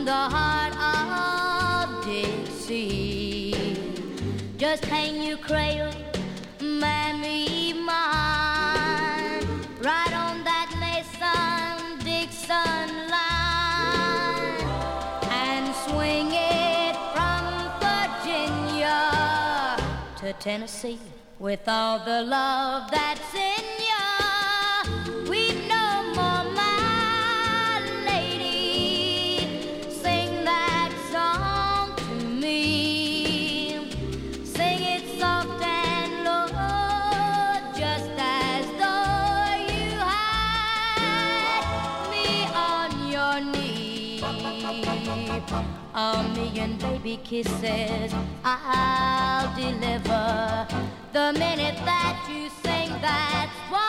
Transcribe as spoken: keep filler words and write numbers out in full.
the heart of Dixie. Just hang your cradle, Mammy mine, right on that Mason-Dixon line, and swing it from Virginia to Tennessee with all the love that's in ya. We've no more, my lady, sing that song to me. Sing it soft and low, just as though you had me on your knee. A million baby kisses I'll deliver the minute that you sing that one.